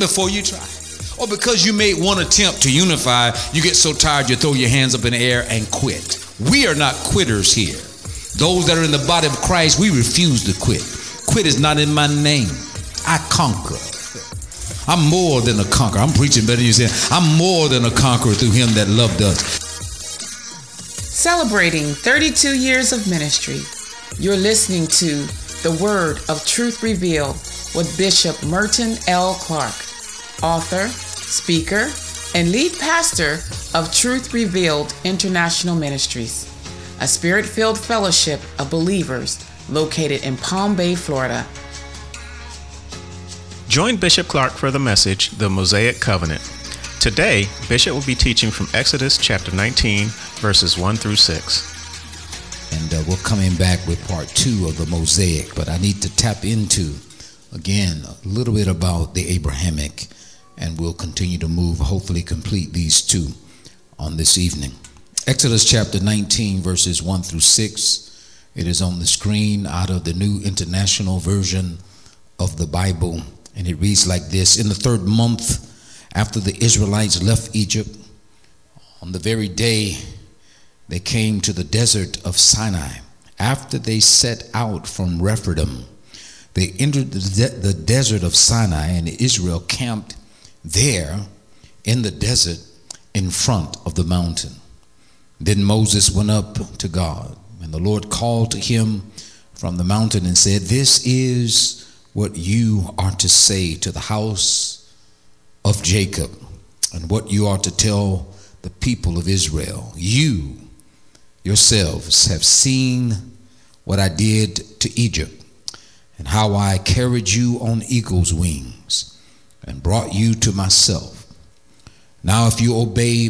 before you try. Or because you made one attempt to unify, you get so tired you throw your hands up in the air and quit. We are not quitters here. Those that are in the body of Christ, we refuse to quit. Quit is not in my name. I conquer. I'm more than a conqueror. I'm preaching better than you say. I'm more than a conqueror through him that loved us. Celebrating 32 years of ministry, you're listening to The Word of Truth Revealed with Bishop Merton L. Clark, author, speaker, and lead pastor of Truth Revealed International Ministries, a spirit-filled fellowship of believers located in Palm Bay, Florida. Join Bishop Clark for the message, The Mosaic Covenant. Today, Bishop will be teaching from Exodus chapter 19, verses 1 through 6. And we're coming back with part 2 of the Mosaic, but I need to tap into, again, a little bit about the Abrahamic, and we'll continue to move, hopefully complete these 2 on this evening. Exodus chapter 19, verses 1 through 6. It is on the screen out of the New International Version of the Bible. And it reads like this: in the 3rd month after the Israelites left Egypt, on the very day they came to the desert of Sinai, after they set out from Rephidim, they entered the desert of Sinai, and Israel camped there in the desert in front of the mountain. Then Moses went up to God, and the Lord called to him from the mountain and said, "This is what you are to say to the house of Jacob, and what you are to tell the people of Israel. You yourselves have seen what I did to Egypt, and how I carried you on eagle's wings and brought you to myself. Now if you obey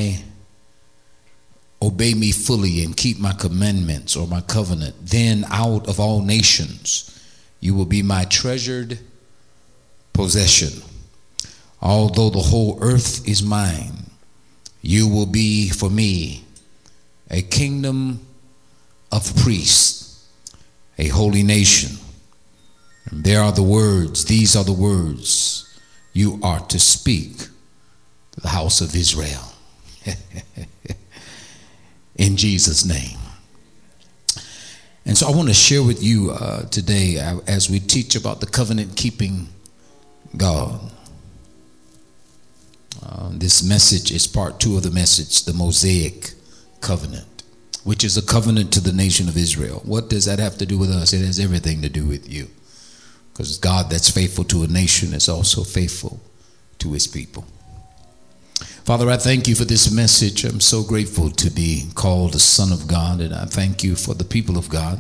me fully and keep my commandments or my covenant, then out of all nations you will be my treasured possession. Although the whole earth is mine, you will be for me a kingdom of priests, a holy nation." And these are the words you are to speak to the house of Israel. In Jesus' name. And so I want to share with you today, as we teach about the covenant-keeping God. This message is part 2 of the message, the Mosaic Covenant, which is a covenant to the nation of Israel. What does that have to do with us? It has everything to do with you. Because God that's faithful to a nation is also faithful to his people. Father, I thank you for this message. I'm so grateful to be called a son of God, and I thank you for the people of God.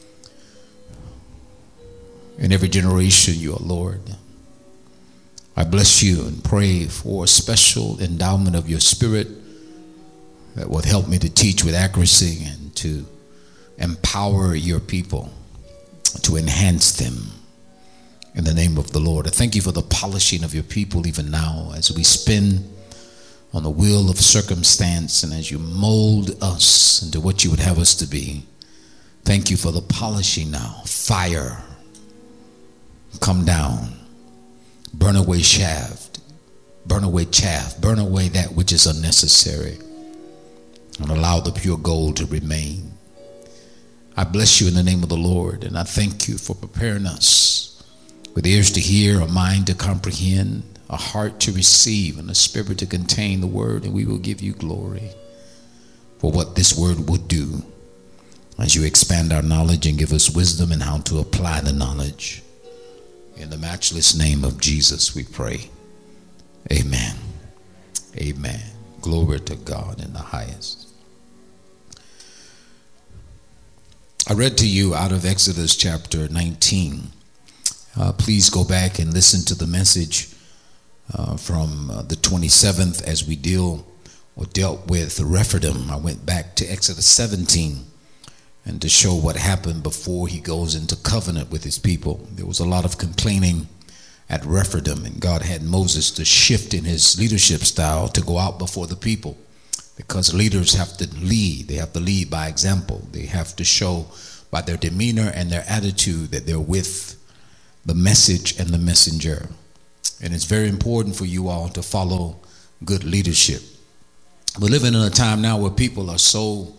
In every generation, you are Lord. I bless you and pray for a special endowment of your spirit that will help me to teach with accuracy and to empower your people, to enhance them in the name of the Lord. I thank you for the polishing of your people even now as we spin on the wheel of circumstance, and as you mold us into what you would have us to be. Thank you for the polishing now. Fire, come down, burn away chaff, burn away that which is unnecessary, and allow the pure gold to remain. I bless you in the name of the Lord, and I thank you for preparing us with ears to hear, a mind to comprehend, a heart to receive, and a spirit to contain the word, and we will give you glory for what this word will do as you expand our knowledge and give us wisdom in how to apply the knowledge. In the matchless name of Jesus we pray. Amen. Amen. Glory to God in the highest. I read to you out of Exodus chapter 19. Please go back and listen to the message from the 27th as we dealt with Rephidim. I went back to Exodus 17 and to show what happened before he goes into covenant with his people. There was a lot of complaining at Rephidim, and God had Moses to shift in his leadership style to go out before the people, because leaders have to lead. They have to lead by example. They have to show by their demeanor and their attitude that they're with the message and the messenger. And it's very important for you all to follow good leadership. We're living in a time now where people are so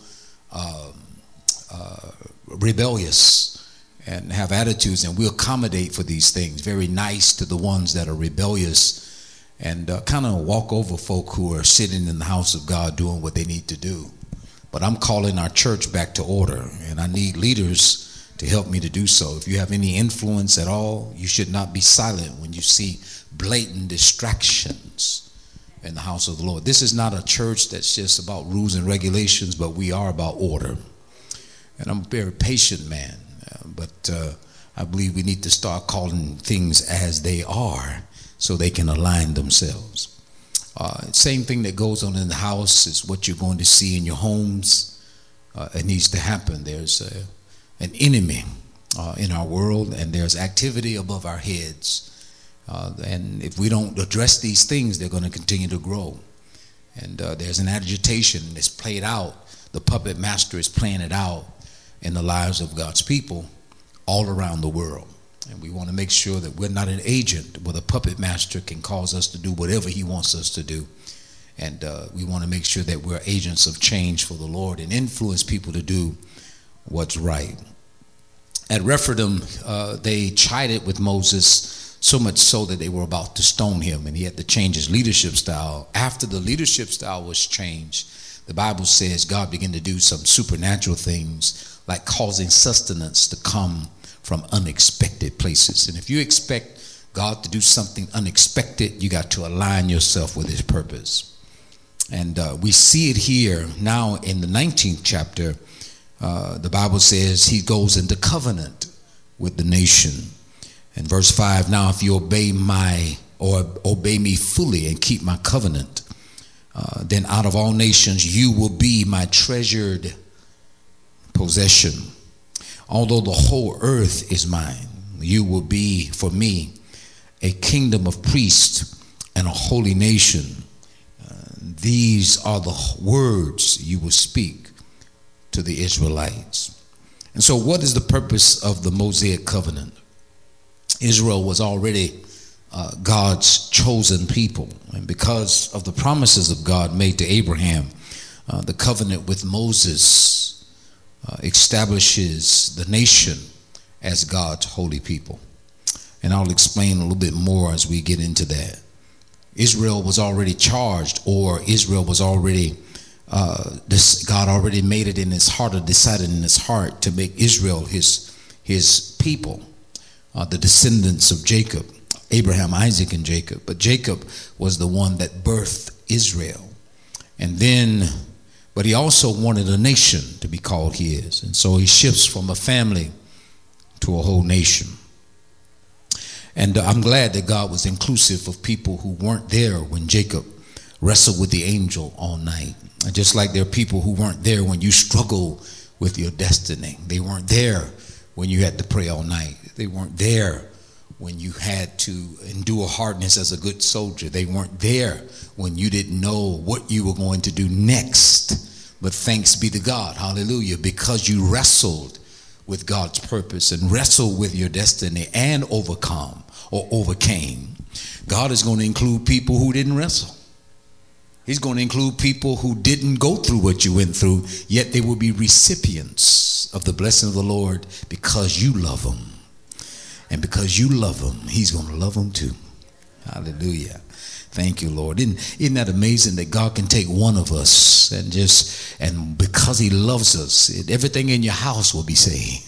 rebellious and have attitudes, and we accommodate for these things. Very nice to the ones that are rebellious, and kind of walk over folk who are sitting in the house of God doing what they need to do. But I'm calling our church back to order, and I need leaders to help me to do so. If you have any influence at all, you should not be silent when you see blatant distractions in the house of the Lord. This is not a church that's just about rules and regulations, but we are about order. And I'm a very patient man, but I believe we need to start calling things as they are so they can align themselves. Same thing that goes on in the house is what you're going to see in your homes. It needs to happen. There's an enemy in our world, and there's activity above our heads. And if we don't address these things, they're going to continue to grow. And there's an agitation that's played out. The puppet master is playing it out in the lives of God's people all around the world. And we want to make sure that we're not an agent where the puppet master can cause us to do whatever he wants us to do. And we want to make sure that we're agents of change for the Lord and influence people to do what's right. At Rephidim, they chided with Moses so much so that they were about to stone him, and he had to change his leadership style. After the leadership style was changed, the Bible says God began to do some supernatural things, like causing sustenance to come from unexpected places. And if you expect God to do something unexpected, you got to align yourself with his purpose. And we see it here now in the 19th chapter. The Bible says he goes into covenant with the nation. In verse 5, now if you obey me fully and keep my covenant, then out of all nations you will be my treasured possession. Although the whole earth is mine, you will be for me a kingdom of priests and a holy nation. These are the words you will speak to the Israelites. And so what is the purpose of the Mosaic covenant? Israel was already God's chosen people. And because of the promises of God made to Abraham, the covenant with Moses establishes the nation as God's holy people. And I'll explain a little bit more as we get into that. Israel was already charged, or Israel was already, God already made it in his heart, or decided in his heart to make Israel his people, the descendants of Jacob, Abraham, Isaac, and Jacob. But Jacob was the one that birthed Israel. And then, but he also wanted a nation to be called his. And so he shifts from a family to a whole nation. And I'm glad that God was inclusive of people who weren't there when Jacob wrestled with the angel all night. And just like there are people who weren't there when you struggle with your destiny. They weren't there when you had to pray all night. They weren't there when you had to endure hardness as a good soldier. They weren't there when you didn't know what you were going to do next. But thanks be to God, hallelujah, because you wrestled with God's purpose and wrestled with your destiny and overcome or overcame. God is going to include people who didn't wrestle. He's going to include people who didn't go through what you went through, yet they will be recipients of the blessing of the Lord because you love them. And because you love them, he's going to love them too. Hallelujah. Thank you, Lord. Isn't that amazing that God can take one of us and because he loves us, everything in your house will be saved.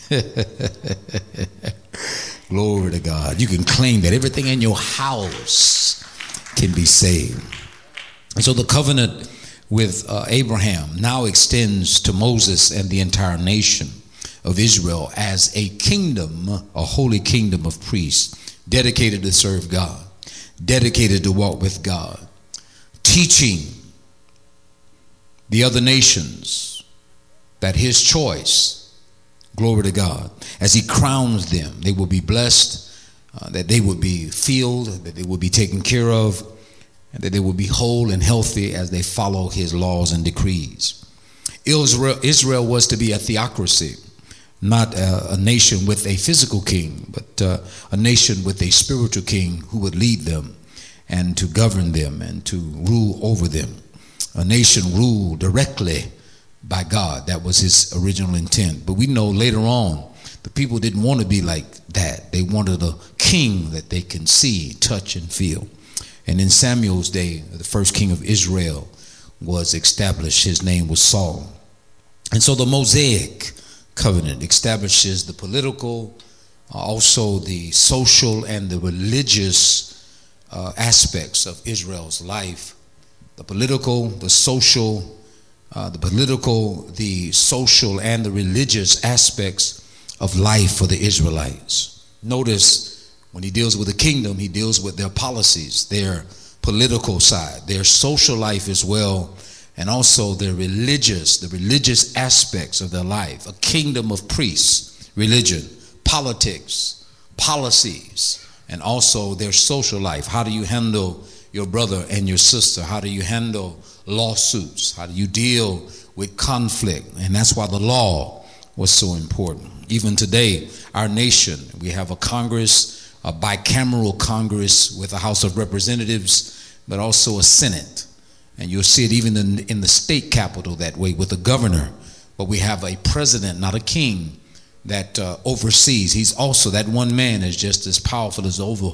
Glory to God. You can claim that everything in your house can be saved. And so the covenant with Abraham now extends to Moses and the entire nation of Israel as a kingdom, a holy kingdom of priests, dedicated to serve God, dedicated to walk with God, teaching the other nations that his choice, glory to God, as he crowns them, they will be blessed, that they will be filled, that they will be taken care of, and that they will be whole and healthy as they follow his laws and decrees. Israel was to be a theocracy, not a nation with a physical king, but a nation with a spiritual king who would lead them and to govern them and to rule over them. A nation ruled directly by God. That was his original intent. But we know later on, the people didn't want to be like that. They wanted a king that they can see, touch, and feel. And in Samuel's day, the first king of Israel was established. His name was Saul. And so the Mosaic covenant establishes the political, also the social and the religious aspects of Israel's life. The political, the social, the social and the religious aspects of life for the Israelites. Notice when he deals with the kingdom, he deals with their policies, their political side, their social life as well, and also the religious aspects of their life. A kingdom of priests, religion, politics, policies, and also their social life. How do you handle your brother and your sister? How do you handle lawsuits? How do you deal with conflict? And that's why the law was so important. Even today, our nation, we have a Congress, a bicameral Congress with a House of Representatives, but also a Senate. And you'll see it even in the state capitol that way with the governor. But we have a president, not a king, that oversees. He's also, that one man is just as powerful as over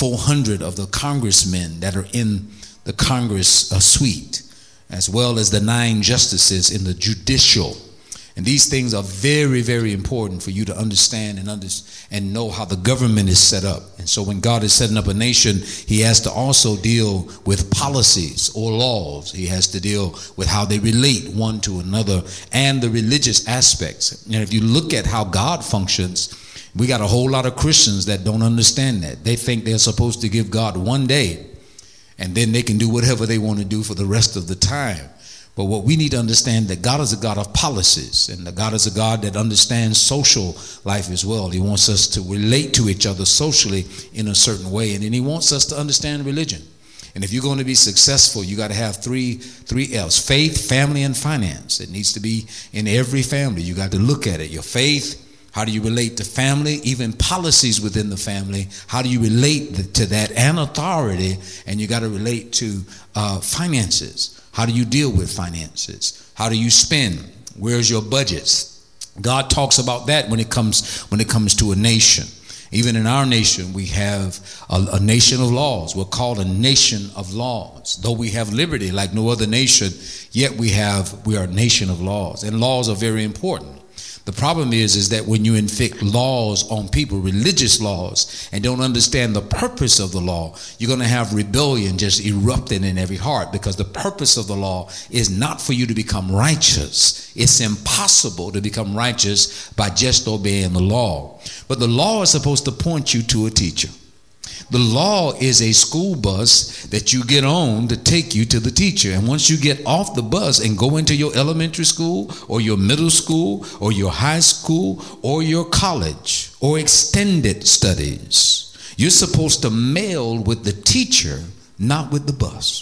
400 of the congressmen that are in the Congress suite, as well as the 9 justices in the judicial. And these things are very, very important for you to understand and know how the government is set up. And so when God is setting up a nation, he has to also deal with policies or laws. He has to deal with how they relate one to another and the religious aspects. And if you look at how God functions, we got a whole lot of Christians that don't understand that. They think they're supposed to give God one day and then they can do whatever they want to do for the rest of the time. But what we need to understand, that God is a God of policies, and that God is a God that understands social life as well. He wants us to relate to each other socially in a certain way, and then he wants us to understand religion. And if you're going to be successful, you got to have three L's: faith, family, and finance. It needs to be in every family. You got to look at it. Your faith, how do you relate to family, even policies within the family? How do you relate to that, and authority? And you got to relate to finances. How do you deal with finances? How do you spend? Where's your budgets? God talks about that when it comes to a nation. Even in our nation, we have a nation of laws. We're called a nation of laws. Though we have liberty like no other nation, yet we are a nation of laws. And laws are very important. The problem is that when you inflict laws on people, religious laws, and don't understand the purpose of the law, you're going to have rebellion just erupting in every heart, because the purpose of the law is not for you to become righteous. It's impossible to become righteous by just obeying the law. But the law is supposed to point you to a teacher. The law is a school bus that you get on to take you to the teacher. And once you get off the bus and go into your elementary school or your middle school or your high school or your college or extended studies, you're supposed to meld with the teacher, not with the bus.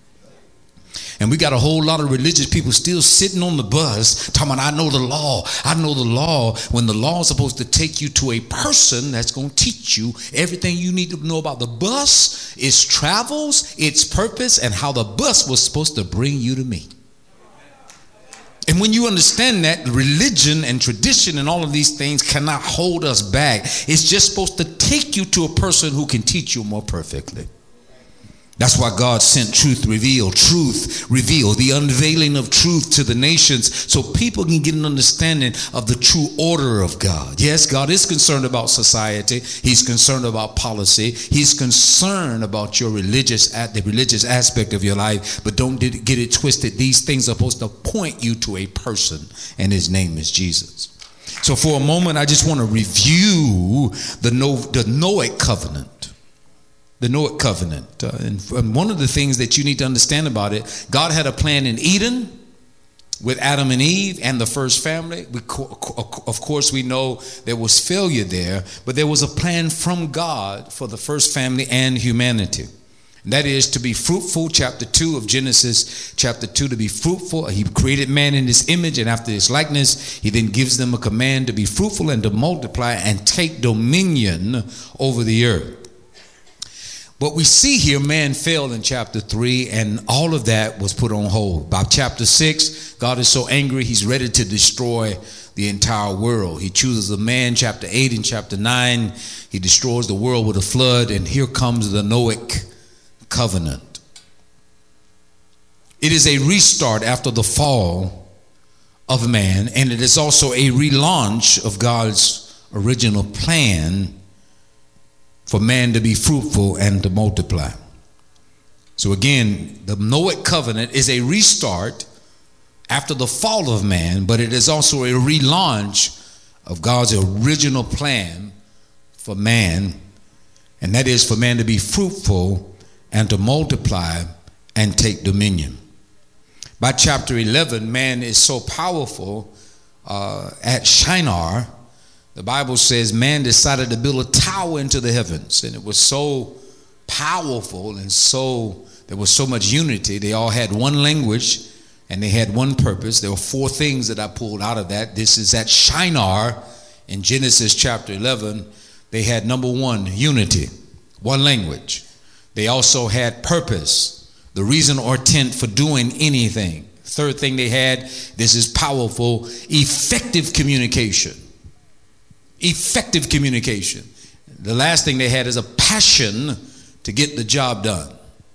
And we got a whole lot of religious people still sitting on the bus talking about, I know the law. I know the law, when the law is supposed to take you to a person that's going to teach you everything you need to know about the bus, its travels, its purpose, and how the bus was supposed to bring you to me. And when you understand that, religion and tradition and all of these things cannot hold us back. It's just supposed to take you to a person who can teach you more perfectly. That's why God sent Truth Revealed, the unveiling of truth to the nations, so people can get an understanding of the true order of God. Yes, God is concerned about society. He's concerned about policy. He's concerned about your the religious aspect of your life. But don't get it twisted. These things are supposed to point you to a person, and his name is Jesus. So for a moment, I just want to review the Noahic covenant. The Noahic covenant. And one of the things that you need to understand about it, God had a plan in Eden with Adam and Eve and the first family. Of course, we know there was failure there, but there was a plan from God for the first family and humanity. And that is to be fruitful, chapter 2 of Genesis, chapter 2, to be fruitful. He created man in his image and after his likeness. He then gives them a command to be fruitful and to multiply and take dominion over the earth. But we see here man fell in chapter 3, and all of that was put on hold. By chapter 6, God is so angry, he's ready to destroy the entire world. He chooses a man. Chapter 8 and chapter 9, he destroys the world with a flood, and here comes the Noahic covenant. It is a restart after the fall of man, and it is also a relaunch of God's original plan for man to be fruitful and to multiply. So again, the Noahic covenant is a restart after the fall of man, but it is also a relaunch of God's original plan for man, and that is for man to be fruitful and to multiply and take dominion. By chapter 11, man is so powerful at Shinar. The Bible says man decided to build a tower into the heavens, and it was so powerful and there was so much unity. They all had one language and they had one purpose. There were 4 things that I pulled out of that. This is at Shinar in Genesis chapter 11. They had, number 1, unity, one language. They also had purpose, the reason or intent for doing anything. Third thing they had, this is powerful, effective communication. Effective communication. The last thing they had is a passion to get the job done.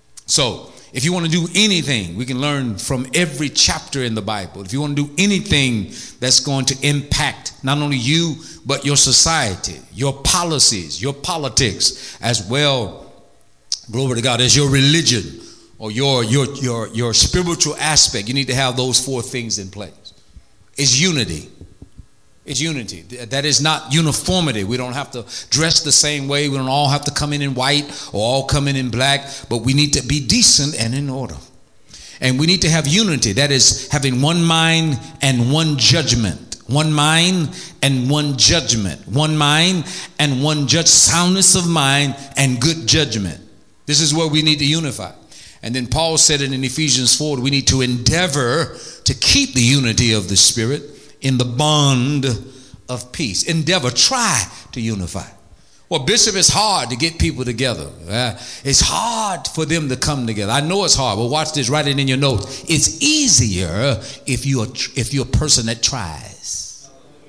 So if you want to do anything, we can learn from every chapter in the Bible. If you want to do anything that's going to impact not only you, but your society, your policies, your politics, as well, glory to God, as your religion or your spiritual aspect, you need to have those 4 things in place. It's unity. It's unity. That is not uniformity. We don't have to dress the same way. We don't all have to come in white or all come in black, but we need to be decent and in order. And we need to have unity. That is having one mind and one judgment. One mind and one judgment. One mind and one soundness of mind and good judgment. This is where we need to unify. And then Paul said it in Ephesians 4, we need to endeavor to keep the unity of the Spirit in the bond of peace. Endeavor, try to unify. Well, Bishop, it's hard to get people together. It's hard for them to come together. I know it's hard, but watch this, write it in your notes. It's easier if you're a person that tries.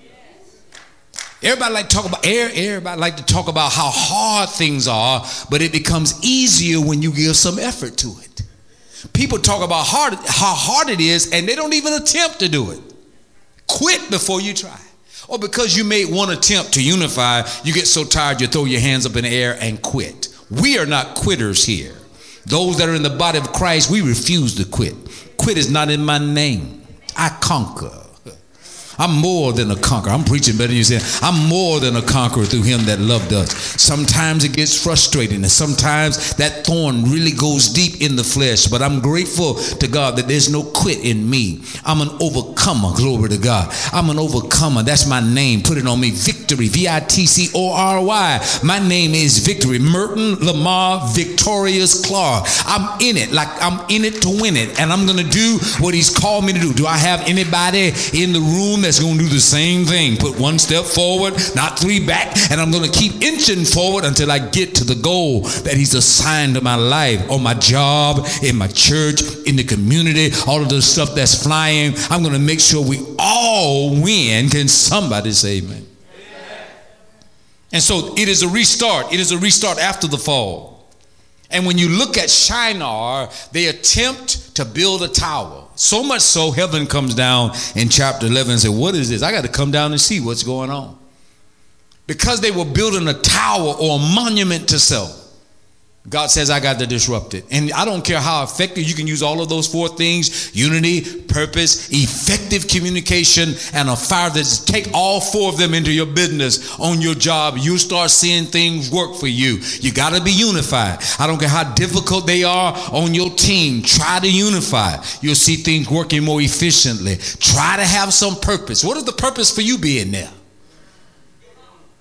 Everybody like to talk about how hard things are, but it becomes easier when you give some effort to it. People talk about how hard it is, and they don't even attempt to do it. Quit before you try. Or because you made one attempt to unify, you get so tired you throw your hands up in the air and quit. We are not quitters here. Those that are in the body of Christ, we refuse to quit. Quit is not in my name. I conquer. I'm more than a conqueror. I'm preaching better than you say. I'm more than a conqueror through him that loved us. Sometimes it gets frustrating, and sometimes that thorn really goes deep in the flesh, but I'm grateful to God that there's no quit in me. I'm an overcomer. Glory to God. I'm an overcomer. That's my name. Put it on me. Victory. Victory. My name is Victory. Merton Lamar Victorious Clark. I'm in it. Like I'm in it to win it, and I'm going to do what he's called me to do. Do I have anybody in the room that's going to do the same thing? Put one step forward, not 3 back, and I'm going to keep inching forward until I get to the goal that he's assigned to my life, on my job, in my church, in the community, all of the stuff that's flying. I'm going to make sure we all win. Can somebody say amen? And so it is a restart. It is a restart after the fall. And when you look at Shinar, they attempt to build a tower. So much so, heaven comes down in chapter 11 and says, what is this? I got to come down and see what's going on. Because they were building a tower or a monument to self, God says, I got to disrupt it. And I don't care how effective, you can use all of those 4 things: unity, purpose, effective communication, and a fire. That's take all 4 of them into your business, on your job. You'll start seeing things work for you. You got to be unified. I don't care how difficult they are on your team. Try to unify. You'll see things working more efficiently. Try to have some purpose. What is the purpose for you being there?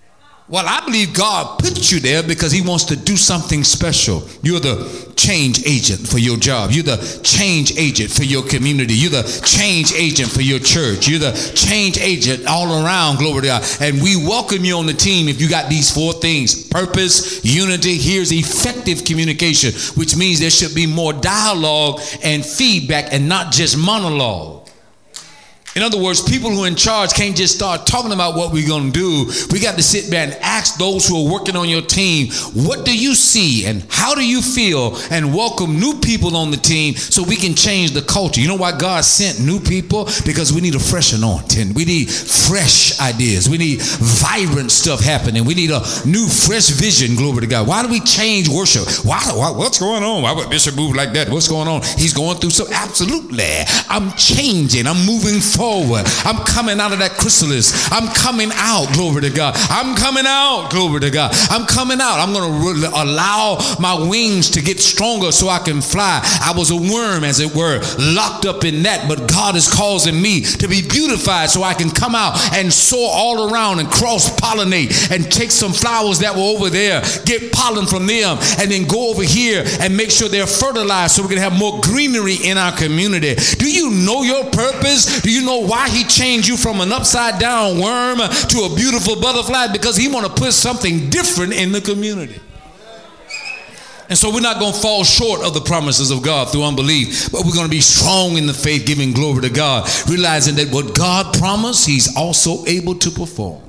Well, I believe God put you there because he wants to do something special. You're the change agent for your job. You're the change agent for your community. You're the change agent for your church. You're the change agent all around, glory to God. And we welcome you on the team if you got these 4 things: purpose, unity. Here's effective communication, which means there should be more dialogue and feedback and not just monologue. In other words, people who are in charge can't just start talking about what we're going to do. We got to sit back and ask those who are working on your team, what do you see and how do you feel, and welcome new people on the team so we can change the culture. You know why God sent new people? Because we need a fresh anointing. We need fresh ideas. We need vibrant stuff happening. We need a new, fresh vision, glory to God. Why do we change worship? What's going on? Why would Bishop move like that? What's going on? He's going through so absolutely. I'm changing. I'm moving forward. I'm coming out of that chrysalis. I'm coming out, glory to God. I'm coming out, glory to God. I'm coming out. I'm going to allow my wings to get stronger so I can fly. I was a worm, as it were, locked up in that, but God is causing me to be beautified so I can come out and soar all around and cross-pollinate and take some flowers that were over there, get pollen from them, and then go over here and make sure they're fertilized so we can have more greenery in our community. Do you know your purpose? Do you know why he changed you from an upside down worm to a beautiful butterfly? Because he want to put something different in the community. And so we're not going to fall short of the promises of God through unbelief, but we're going to be strong in the faith, giving glory to God, realizing that what God promised, he's also able to perform.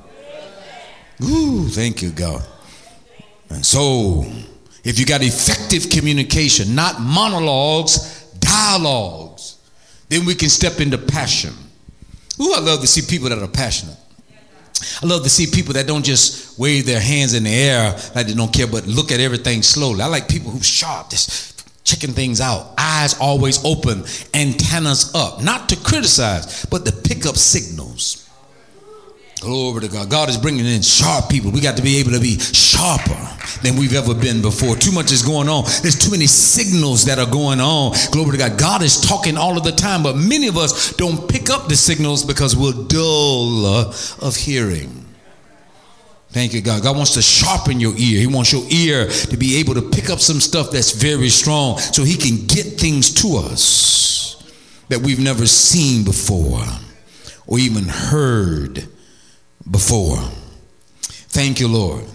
Ooh, thank you, God. And so if you got effective communication, not monologues, dialogues, then we can step into passion. Ooh, I love to see people that are passionate. I love to see people that don't just wave their hands in the air like they don't care, but look at everything slowly. I like people who's sharp, just checking things out. Eyes always open, antennas up. Not to criticize, but to pick up signals. Glory to God. God is bringing in sharp people. We got to be able to be sharper than we've ever been before. Too much is going on. There's too many signals that are going on. Glory to God. God is talking all of the time, but many of us don't pick up the signals because we're dull of hearing. Thank you, God. God wants to sharpen your ear. He wants your ear to be able to pick up some stuff that's very strong so he can get things to us that we've never seen before or even heard before. Thank you, Lord.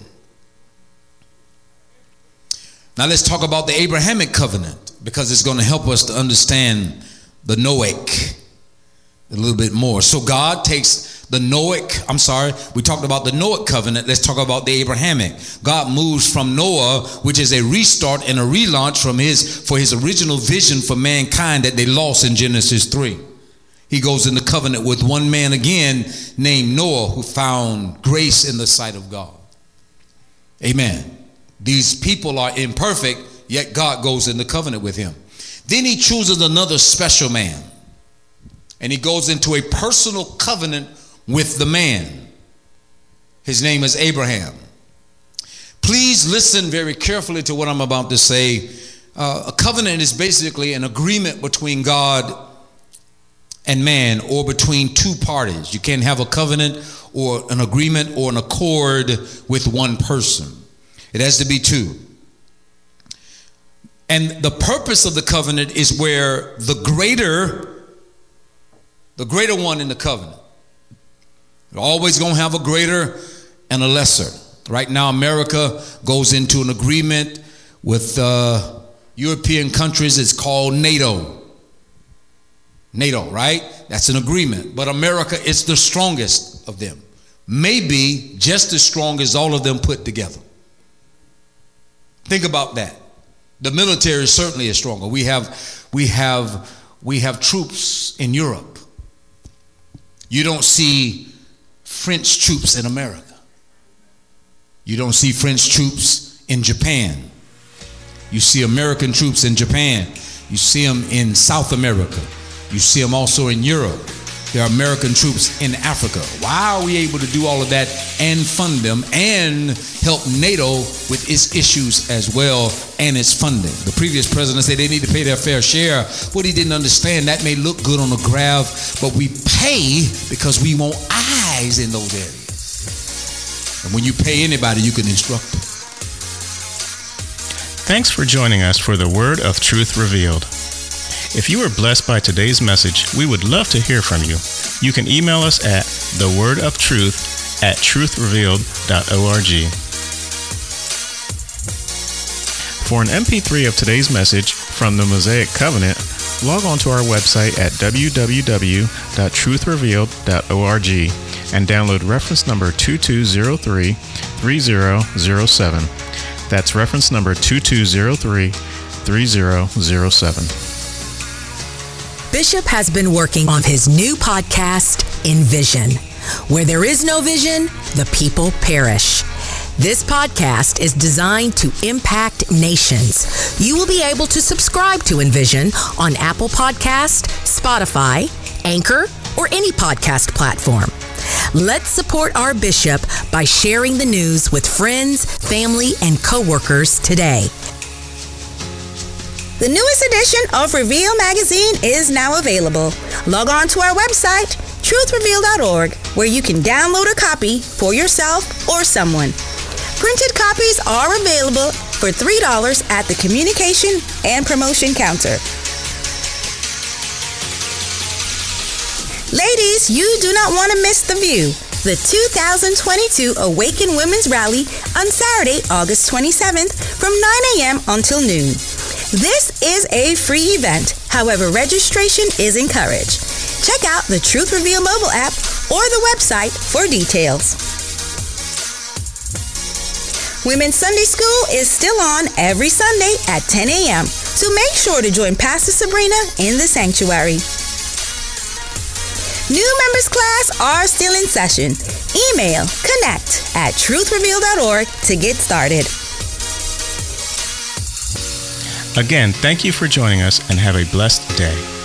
Now let's talk about the Abrahamic covenant, because it's going to help us to understand the Noahic a little bit more. So God takes the Noahic, we talked about the Noahic covenant. Let's talk about the Abrahamic. God moves from Noah, which is a restart and a relaunch for his original vision for mankind that they lost in Genesis 3. He goes in the covenant with one man again named Noah, who found grace in the sight of God. Amen. These people are imperfect, yet God goes in the covenant with him. Then he chooses another special man, and he goes into a personal covenant with the man. His name is Abraham. Please listen very carefully to what I'm about to say. A covenant is basically an agreement between God and man, or between two parties. You can't have a covenant or an agreement or an accord with one person. It has to be two. And the purpose of the covenant is where the greater one in the covenant. You're always going to have a greater and a lesser. Right now, America goes into an agreement with European countries. It's called NATO. NATO, right? That's an agreement. But America is the strongest of them. Maybe just as strong as all of them put together. Think about that. The military certainly is stronger. We have troops in Europe. You don't see French troops in America. You don't see French troops in Japan. You see American troops in Japan. You see them in South America. You see them also in Europe. There are American troops in Africa. Why are we able to do all of that and fund them and help NATO with its issues as well and its funding? The previous president said they need to pay their fair share. What he didn't understand, that may look good on the graph, but we pay because we want eyes in those areas. And when you pay anybody, you can instruct them. Thanks for joining us for the Word of Truth Revealed. If you were blessed by today's message, we would love to hear from you. You can email us at thewordofTruth@truthrevealed.org. For an MP3 of today's message from the Mosaic Covenant, log on to our website at www.truthrevealed.org and download reference number 2203-3007. That's reference number 2203-3007. Bishop has been working on his new podcast, Envision. Where there is no vision, the people perish. This podcast is designed to impact nations. You will be able to subscribe to Envision on Apple Podcast, Spotify, Anchor, or any podcast platform. Let's support our bishop by sharing the news with friends, family, and coworkers today. The newest edition of Reveal magazine is now available. Log on to our website, truthreveal.org, where you can download a copy for yourself or someone. Printed copies are available for $3 at the communication and promotion counter. Ladies, you do not want to miss The View, the 2022 Awaken Women's Rally on Saturday, August 27th from 9 a.m. until noon. This is a free event. However, registration is encouraged. Check out the Truth Reveal mobile app or the website for details. Women's Sunday School is still on every Sunday at 10 a.m., so make sure to join Pastor Sabrina in the sanctuary. New members class are still in session. Email connect@truthreveal.org to get started. Again, thank you for joining us and have a blessed day.